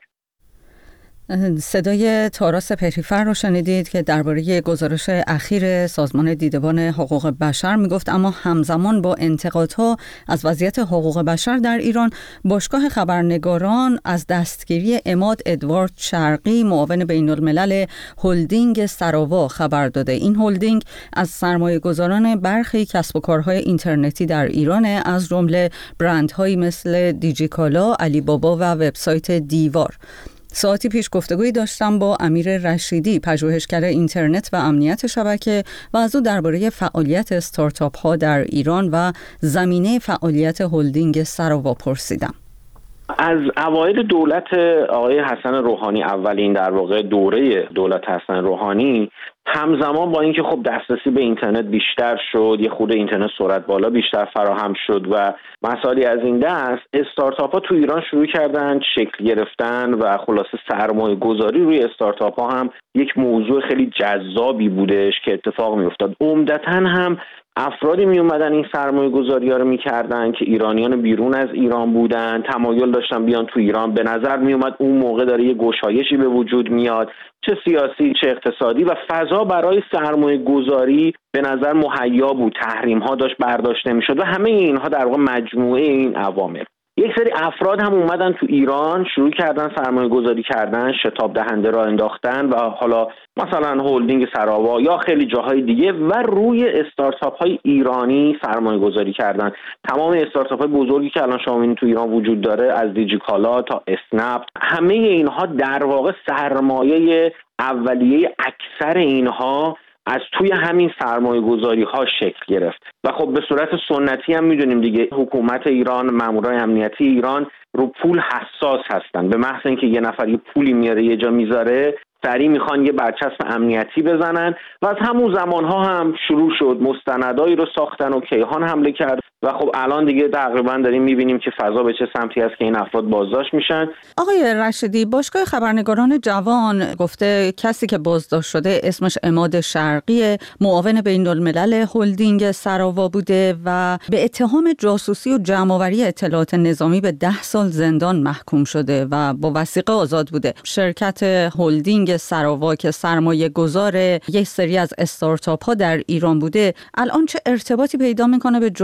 صدای تارا سپهری‌فر رو شنیدید که درباره گزارش اخیر سازمان دیدبان حقوق بشر میگفت، اما همزمان با انتقادها از وضعیت حقوق بشر در ایران، باشگاه خبرنگاران از دستگیری عماد ادوارد شرقی، معاون بین الملل هلدینگ سراوا خبر داده. این هلدینگ از سرمایه‌گذاران برخی کسب و کارهای اینترنتی در ایران، از جمله برندهایی مثل دیجیکالا، علی بابا و وبسایت دیوار. ساعتی پیش گفتگویی داشتم با امیر رشیدی، پژوهشگر اینترنت و امنیت شبکه، و از او درباره فعالیت استارتاپ ها در ایران و زمینه فعالیت هلدینگ سراوا پرسیدم.
از اوایل دولت آقای حسن روحانی، اولین در واقع دوره دولت حسن روحانی، همزمان با اینکه خب دسترسی به اینترنت بیشتر شد، یه خورده اینترنت سرعت بالا بیشتر فراهم شد و مسائلی از این دست، استارتاپ ها تو ایران شروع کردن شکل گرفتن و خلاصه سرمایه گذاری روی استارتاپ ها هم یک موضوع خیلی جذابی بودش که اتفاق می افتاد. عمدتاً هم افرادی می اومدن این سرمایه گذاری ها رو می کردن که ایرانیان بیرون از ایران بودن، تمایل داشتن بیان تو ایران. به نظر می اومد اون موقع داره یه گشایشی به وجود میاد، چه سیاسی چه اقتصادی، و فضا برای سرمایه گذاری به نظر مهیا بود. تحریم ها داشت برداشته می شد و همه اینها در واقع مجموعه این عوامل. یک سری افراد هم اومدن تو ایران شروع کردن سرمایه گذاری کردن، شتاب دهنده را انداختن و حالا مثلا هلدینگ سراوا یا خیلی جاهای دیگه و روی استارتاپ های ایرانی سرمایه گذاری کردن. تمام استارتاپ های بزرگی که الان شما می‌بینید تو ایران وجود داره، از دیجیکالا تا اسنپ، همه اینها در واقع سرمایه اولیه اکثر اینها از توی همین سرمایه گذاری ها شکل گرفت و خب به صورت سنتی هم میدونیم دیگه، حکومت ایران، مامورای امنیتی ایران رو پول حساس هستن. به محض اینکه یه نفر یه پولی میاره یه جا میذاره، سریع میخوان یه برچسب امنیتی بزنن و از همون زمانها هم شروع شد. مستندایی رو ساختن و کیهان حمله کرد و خب الان دیگه تقریبا داریم میبینیم که فضا به چه سمتی است که این افراد بازداشت میشن.
آقای رشیدی، باشگاه خبرنگاران جوان گفته کسی که بازداشت شده اسمش عماد شرقی، معاون بین الملل هلدینگ سراوا بوده و به اتهام جاسوسی و جمع‌آوری اطلاعات نظامی به ده سال زندان محکوم شده و با وثیقه آزاد بوده. شرکت هلدینگ سراوا که سرمایه گذار یک سری از استارتاپ ها در ایران بوده، الان چه ارتباطی پیدا میکنه به جاسوسی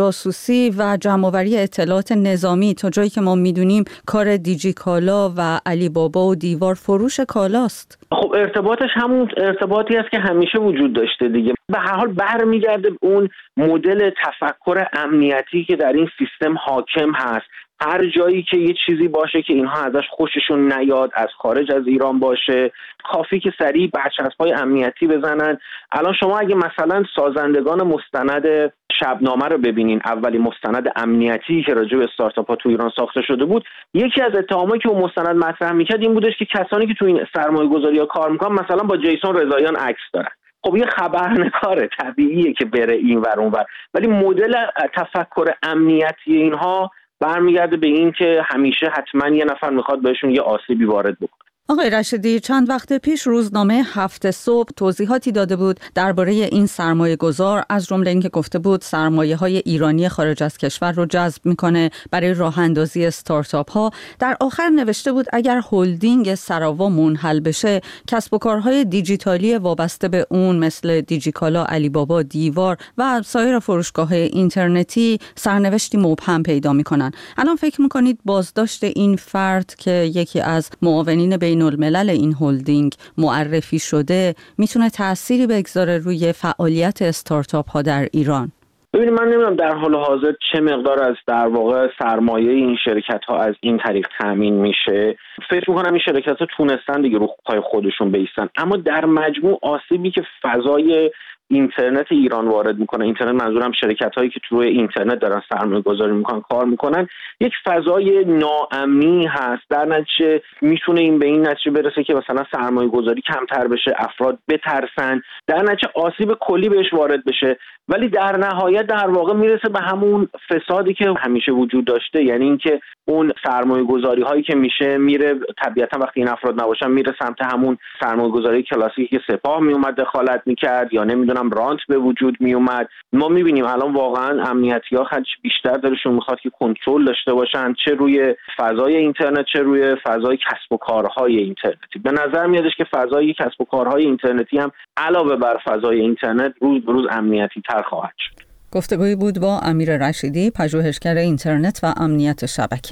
خصوصی و جمع‌آوری اطلاعات نظامی تا جایی که ما میدونیم کار دیجیکالا و علی بابا و دیوار فروش کالاست.
خب ارتباطش همون ارتباطی است که همیشه وجود داشته دیگه. به هر حال برمیگرده اون مدل تفکر امنیتی که در این سیستم حاکم هست. هر جایی که یه چیزی باشه که اینها ازش خوششون نیاد، از خارج از ایران باشه، کافی که سریع برچسب‌های امنیتی بزنن. الان شما اگه مثلا سازندگان مستند شبنامه رو ببینین، اولی مستند امنیتی که راجع به استارتاپ‌ها تو ایران ساخته شده بود، یکی از اتهامایی که اون مستند مطرح می‌کرد این بودش که کسانی که تو این سرمایه‌گذاری‌ها کار می‌کنن مثلا با جیسون رضاییان عکس دارن. خب یه خبرنگاره، طبیعیه که بره این ور اون ور، ولی مدل تفکر امنیتی اینها برمیگرده به این که همیشه حتما یه نفر میخواد بهشون یه آسیبی وارد بکنه.
آقای رشیدی، چند وقت پیش روزنامه هفت صبح توضیحاتی داده بود درباره این سرمایه گذار، از جمله اینکه گفته بود سرمایه های ایرانی خارج از کشور رو جذب میکنه برای راه اندازی استارتاپ ها. در آخر نوشته بود اگر هلدینگ سراوا منحل بشه، کسب و کارهای دیجیتالی وابسته به اون مثل دیجیکالا، علی بابا، دیوار و سایر فروشگاه اینترنتی سرنوشتی مبهم پیدا میکنن. الان فکر میکنید بازداشت این فرد که یکی از معاونین بین الملل این هلدینگ معرفی شده میتونه تأثیری بگذاره روی فعالیت استارتاپ ها در ایران؟
ببینید، من نمیدونم در حال حاضر چه مقدار از در واقع سرمایه این شرکت ها از این طریق تامین میشه. فکر میکنم این شرکت ها تونستن دیگه رو پای خودشون بایستن، اما در مجموع آسیبی که فضای اینترنت ایران وارد میکنه، اینترنت منظورم شرکت هایی که توی اینترنت دارن سرمایه گذاری میکنن، کار میکنن، یک فضای ناامنی هست. در نتیجه میتونه این به این نتیجه برسه که مثلا سرمایه گذاری کمتر بشه، افراد بترسن، در نتیجه آسیب کلی بهش وارد بشه، ولی در نهایت در واقع میرسه به همون فسادی که همیشه وجود داشته. یعنی اینکه اون سرمایه گذاری هایی که میشه میره طبیعتا وقتی این افراد نباشن میره سمت همون سرمایه گذاری کلاسیکی که سپاه میومد دخالت میکرد یا نمیدونم رانت به وجود میومد. ما میبینیم الان واقعا امنیتی ها خیلی بیشتر دلشون میخواد که کنترل داشته باشن، چه روی فضای اینترنت چه روی فضای کسب و کارهای اینترنتی. به نظر میادش که فضای کسب و کارهای اینترنتی هم علاوه بر فضای اینترنت روز به روز امنیتی تر خواهد شد.
گفتگویی بود با امیر رشیدی، پژوهشگر اینترنت و امنیت شبکه.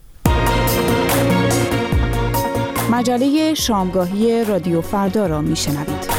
مجله شامگاهی رادیو فردا را میشنوید.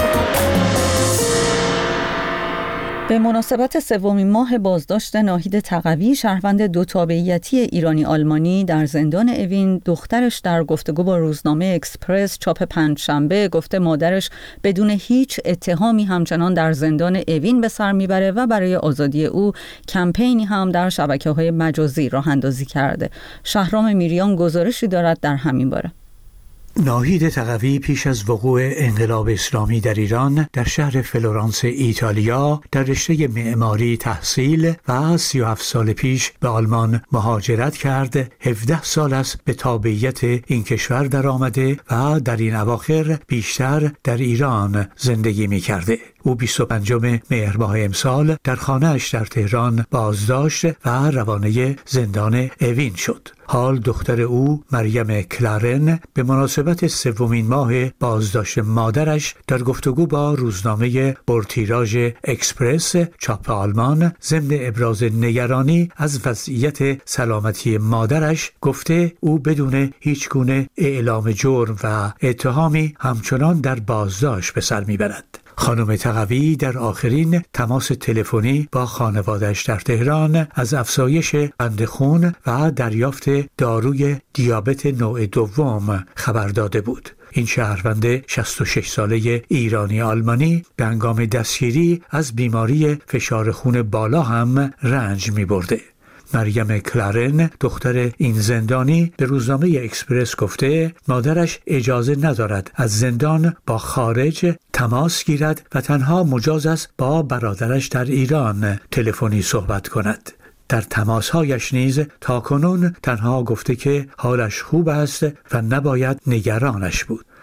به مناسبت سومین ماه بازداشت ناهید تقوی، شهروند دو تابعیتی ایرانی آلمانی در زندان اوین، دخترش در گفتگو با روزنامه اکسپرس چاپ پنجشنبه گفته مادرش بدون هیچ اتهامی همچنان در زندان اوین به سر میبره و برای آزادی او کمپینی هم در شبکه‌های مجازی راه اندازی کرده. شهرام میریان گزارشی دارد در همین باره.
ناهید تقوی پیش از وقوع انقلاب اسلامی در ایران در شهر فلورانس ایتالیا در رشته معماری تحصیل و سی و هفت سال پیش به آلمان مهاجرت کرد. هفده سال است به تابعیت این کشور در آمده و در این اواخر بیشتر در ایران زندگی می کرده. او بیست و پنجم مهر ماه امسال در خانه‌اش در تهران بازداشت و روانه زندان اوین شد. حال دختر او مریم کلارن به مناسبت سومین ماه بازداشت مادرش در گفتگو با روزنامه پرتیراژ اکسپرس چاپ آلمان ضمن ابراز نگرانی از وضعیت سلامتی مادرش گفته او بدون هیچ گونه اعلام جرم و اتهامی همچنان در بازداشت به سر میبرد. خانم تقوی در آخرین تماس تلفنی با خانواده‌اش در تهران از افزایش قند خون و دریافت داروی دیابت نوع دوم خبر داده بود. این شهروند شصت و شش ساله ایرانی آلمانی به هنگام دستگیری از بیماری فشار خون بالا هم رنج می برده. مریم کلارن دختر این زندانی به روزنامه اکسپرس گفته مادرش اجازه ندارد از زندان با خارج تماس گیرد و تنها مجاز است با برادرش در ایران تلفنی صحبت کند. در تماسهایش نیز تاکنون تنها گفته که حالش خوب است و نباید نگرانش بود.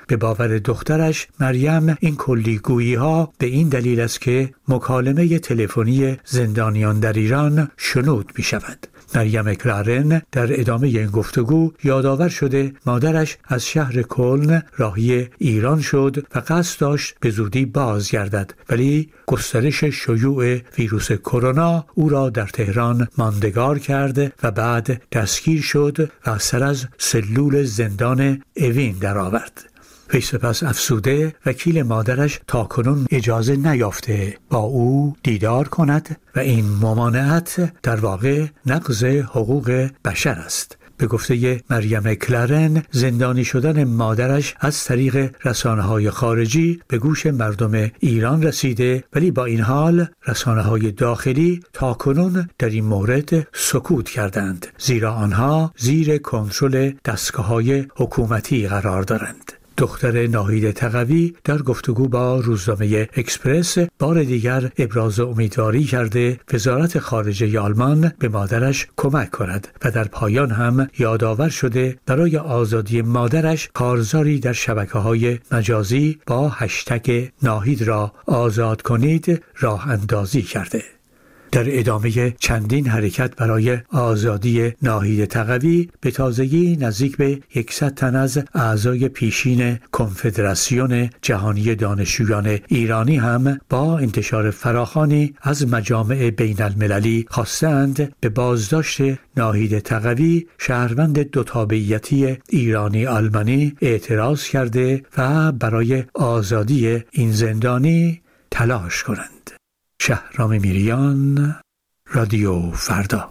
به باور دخترش مریم این کلیگویی ها به این دلیل است که مکالمه تلفنی زندانیان در ایران شنود می شود. مریم کلارن در ادامه این گفتگو یادآور شده مادرش از شهر کلن راهی ایران شد و قصد داشت به زودی بازگردد، ولی گسترش شیوع ویروس کرونا او را در تهران ماندگار کرد و بعد دستگیر شد و سر از سلول زندان اوین درآورد. وی سپس افسوده وکیل مادرش تاکنون اجازه نیافته با او دیدار کند و این ممانعت در واقع نقض حقوق بشر است. به گفته مریم کلارن، زندانی شدن مادرش از طریق رسانه‌های خارجی به گوش مردم ایران رسیده، ولی با این حال رسانه‌های داخلی تاکنون در این مورد سکوت کردند، زیرا آنها زیر کنترل دستگاه‌های حکومتی قرار دارند. دختر ناهید تقوی در گفتگو با روزنامه اکسپرس بار دیگر ابراز امیدواری کرده وزارت خارجه آلمان به مادرش کمک کند و در پایان هم یادآور شده برای آزادی مادرش کارزاری در شبکه‌های مجازی با هشتگ ناهید را آزاد کنید راه اندازی کرده. در ادامه چندین حرکت برای آزادی ناهید تقوی به تازگی نزدیک به صد تن از اعضای پیشین کنفدراسیون جهانی دانشجویان ایرانی هم با انتشار فراخوانی از مجامع بین المللی خواستند به بازداشت ناهید تقوی شهروند دو تابعیتی ایرانی آلمانی اعتراض کرده و برای آزادی این زندانی تلاش کنند. شهرام میریان، رادیو فردا.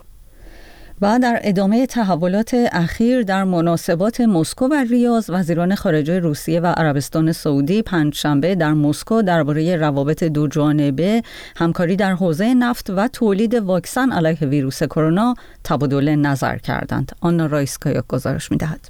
و در ادامه تحولات اخیر در مناسبات مسکو و ریاض، وزیران خارجه روسیه و عربستان سعودی پنجشنبه در مسکو درباره روابط دو جانبه، همکاری در حوزه نفت و تولید واکسن علیه ویروس کرونا تبادل نظر کردند. آنا رایسکایا گزارش می‌دهد.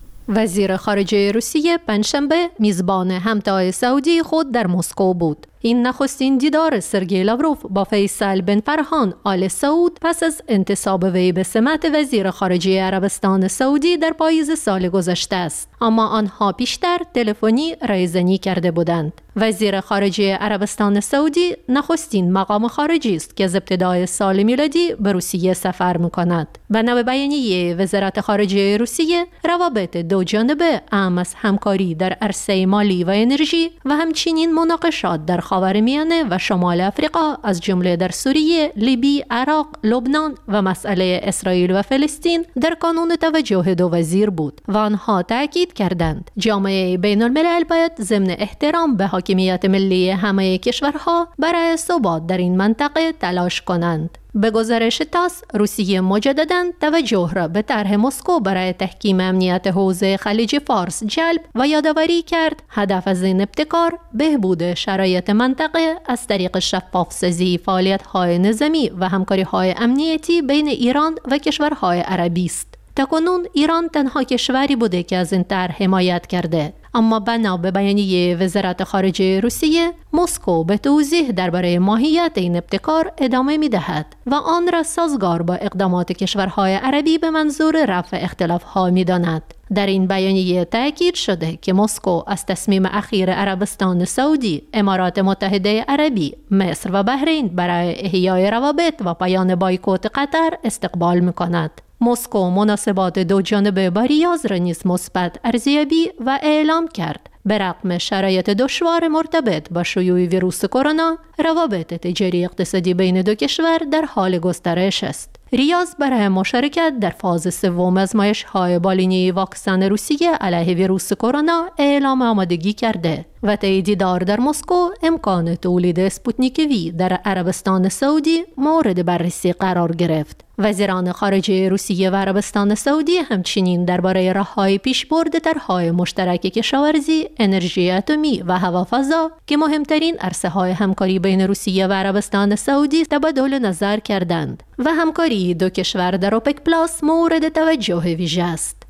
وزیر خارجه روسیه پنجشنبه میزبان همتای سعودی خود در مسکو بود. این نخستین دیدار سرگئی لاوروف با فیصل بن فرحان آل سعود پس از انتصاب وی به سمت وزیر خارجه عربستان سعودی در پاییز سال گذشته است، اما آنها پیشتر تلفنی رایزنی کرده بودند. وزیر خارجه عربستان سعودی نخستین مقام خارجی است که از ابتدای سال میلادی به روسیه سفر می‌کند. بنا به بیانیه وزارت خارجه روسیه، روابط دو جانبه اهم از همکاری در عرصه مالی و انرژی و همچنین مناقشات در خاورمیانه و شمال افریقا از جمله در سوریه، لیبی، عراق، لبنان و مسئله اسرائیل و فلسطین در کانون توجه دو وزیر بود و آنها تاکید کردند جامعه بین الملل باید ضمن احترام به حاکمیت ملی همه کشورها برای ثبات در این منطقه تلاش کنند. به گزارش تاس، روسیه مجدداً توجه را به طرح مسکو برای تحکیم امنیت حوزه خلیج فارس جلب و یادآوری کرد هدف از این ابتکار بهبود شرایط منطقه از طریق شفاف‌سازی فعالیت‌های نظامی و همکاری‌های امنیتی بین ایران و کشورهای عربی است. تاکنون ایران تنها کشوری بوده که از این طرح حمایت کرده، اما بنا به بیانیه وزارت خارجه روسیه، مسکو به توضیح درباره ماهیت این ابتکار ادامه می‌دهد و آن را سازگار با اقدامات کشورهای عربی به منظور رفع اختلاف‌ها می‌داند. در این بیانیه تاکید شده که مسکو از تصمیم اخیر عربستان سعودی، امارات متحده عربی، مصر و بحرین برای احیای روابط و پایان بایکوت قطر استقبال می‌کند. مسکو مناسبات دو جانبه با ریاض را نیز مثبت ارزیابی و اعلام کرد. به رغم شرایط دشوار مرتبط با شیوع ویروس کرونا، روابط تجاری اقتصادی بین دو کشور در حال گسترش است. ریاض برای مشارکت در فاز سوم آزمایش‌های بالینی واکسن روسیه علیه ویروس کرونا اعلام آمادگی کرده و طی دیدار در مسکو امکان تولید اسپوتنیک وی در عربستان سعودی مورد بررسی قرار گرفت. وزیران خارجه روسیه و عربستان سعودی همچنین درباره راه‌های پیشبرد طرح‌های مشترک کشاورزی، انرژی اتمی و هوافضا که مهمترین عرصه‌های همکاری بین روسیه و عربستان سعودی تبادل نظر کردند و همکاری دو کشور در اوپک پلاس مورد توجه ویژه است.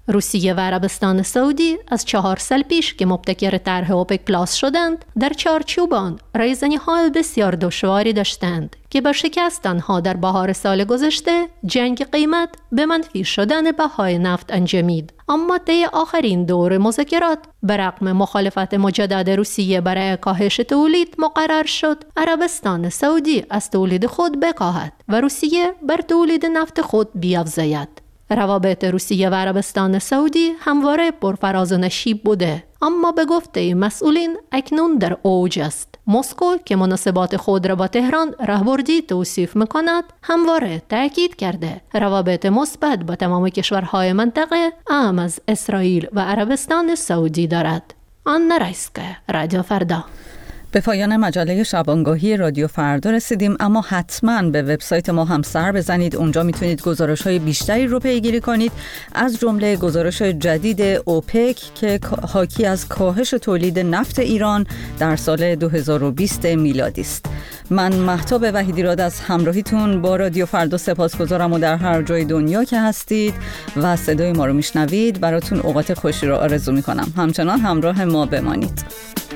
روسیه و عربستان سعودی از چهار سال پیش که مبتکر طرح اوپک پلاس شدند، در چارچوب آن رایزنی‌های بسیار دشواری داشتند که با شکست آنها در بهار سال گذشته جنگ قیمت به منفی شدن بهای نفت انجامید. اما طی آخرین دور مذاکرات به رغم مخالفت مجدد روسیه برای کاهش تولید مقرر شد عربستان سعودی از تولید خود بکاهد و روسیه بر تولید نفت خود بیفزاید. روابط روسیه و عربستان سعودی همواره پرفراز و نشیب بوده، اما به گفته مسئولین اکنون در اوج است. مسکو که مناسبات خود را با تهران راهبردی توصیف می‌کند، همواره تاکید کرده روابط مثبت با تمام کشورهای منطقه اهم از اسرائیل و عربستان سعودی دارد. آنا رایسکا، رادیو فردا.
به پایان مجله شبانگاهی رادیو فردا رسیدیم، اما حتما به وبسایت ما هم سر بزنید. اونجا میتونید گزارش‌های بیشتری رو پیگیری کنید، از جمله گزارش جدید اوپک که حاکی از کاهش تولید نفت ایران در سال دو هزار و بیست میلادی است. من مهتاب وحیدی‌راد از همراهیتون با رادیو فردا سپاسگزارم و در هر جای دنیا که هستید و صدای ما رو میشنوید براتون اوقات خوشی رو آرزو میکنم. همچنان همراه ما بمانید.